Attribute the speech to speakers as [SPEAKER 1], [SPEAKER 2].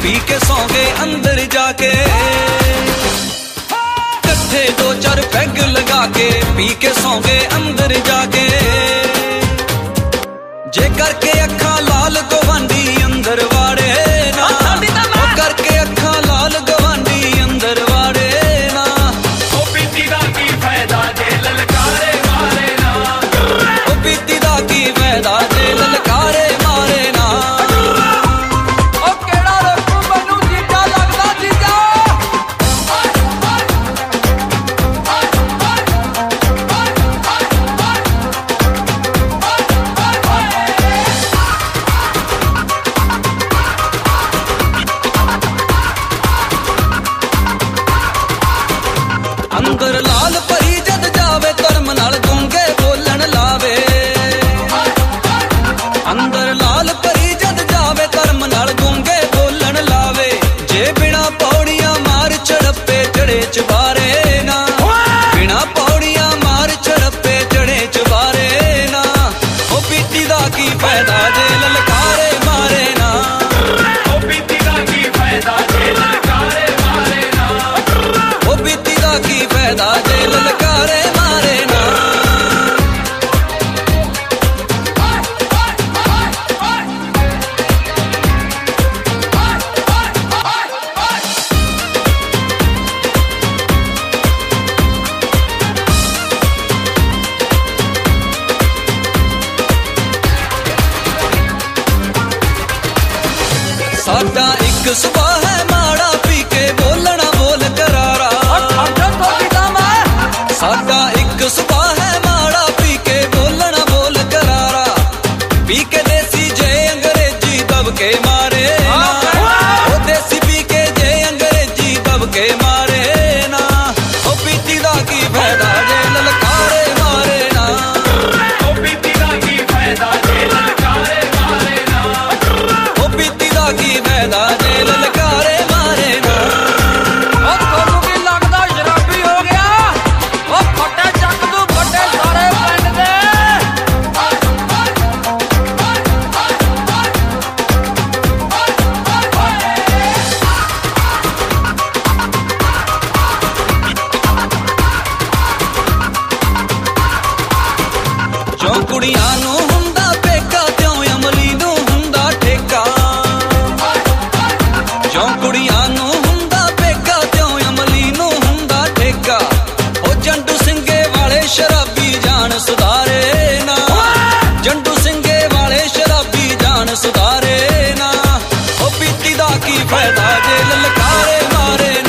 [SPEAKER 1] P के सौ गए अंदर जाके, कट्ठे दो चार पैग लगा के पी के सौ गए अंदर जाके। जे करके अखा लाल गवांडी अंदर वाड़े ना, करके अखा लाल गवांडी अंदर वाड़े ना।
[SPEAKER 2] ओ पीती दा की फायदा जे ललकारे मारे ना,
[SPEAKER 1] ओ पीती दा की फायदा जे ललकारे मारे ना। ओ केड़ा रोकू मैनू जीजा लगदा जीजा। अंदर लाल परी जद जावे धर्म नाल गूंगे बोलन लावे। अंदर लाल परी जद जावे धर्म नाल गूंगे बोलन लावे। जे बिना पौड़ियां मार झड़पे चढ़े चबारे ना, बिना पौड़ियां मार झड़पे चढ़े चबारे ना। ओ पीती दा की फायदा जे ललकारे मारे ना,
[SPEAKER 2] ओ पीती दा की फायदा जे ललकारे मारे ना,
[SPEAKER 1] ओ पीती दा की फायदा जे ललकारे मारे ना। साडा एक सुभाऽ है माड़ा पी के बोलना बोल करारा। साडा एक सुभाऽ है माड़ा पी के बोलना बोल करारा। पी के देसी जे अंग्रेजी दब के मारे ना, ओ देसी पी के जे अंग्रेजी दब के मारे ना। ओ पीती दा की फायदा जे ललकारे मारे ना,
[SPEAKER 2] ओ पीती दा की फायदा जे ललकारे मारे ना,
[SPEAKER 1] ओ पीती दा की फायदा जे ललकारे मारे ना। ओ ਤੁਹਾਨੂੰ ਕੀ ਲੱਗਦਾ ਸ਼ਰਾਬੀ ਹੋ ਗਿਆ? ਉਹ ਫੱਟੇ ਚੱਕ ਦੂ ਫੱਟੇ ਸਾਰੇ ਪਿੰਡ ਦੇ। ਜੋ ਕੁੜੀਆਂ ਨੂੰ ਹੁੰਦਾ ਪੇਕਾ ਤਿਉਂ ਅਮਲੀ ਨੂੰ ਹੁੰਦਾ ਠੇਕਾ। ਜੋ ਕੁੜੀਆਂ ਨੂੰ ਹੁੰਦਾ ਪੇਕਾ ਤਿਉਂ ਅਮਲੀ ਨੂੰ ਹੁੰਦਾ ਠੇਕਾ। ਉਹ ਜੰਡੂ ਸਿੰਘੇ ਵਾਲੇ ਸ਼ਰਾਬੀ ਜਾਨ ਸੁਧਾਰੇ ਨਾ, ਜੰਡੂ ਸਿੰਘੇ ਵਾਲੇ ਸ਼ਰਾਬੀ ਜਾਨ ਸੁਧਾਰੇ ਨਾ। ਉਹ ਪੀਤੀ ਦਾ ਕੀ ਫਾਇਦਾ ਜੇ ਲਲਕਾਰੇ ਮਾਰੇ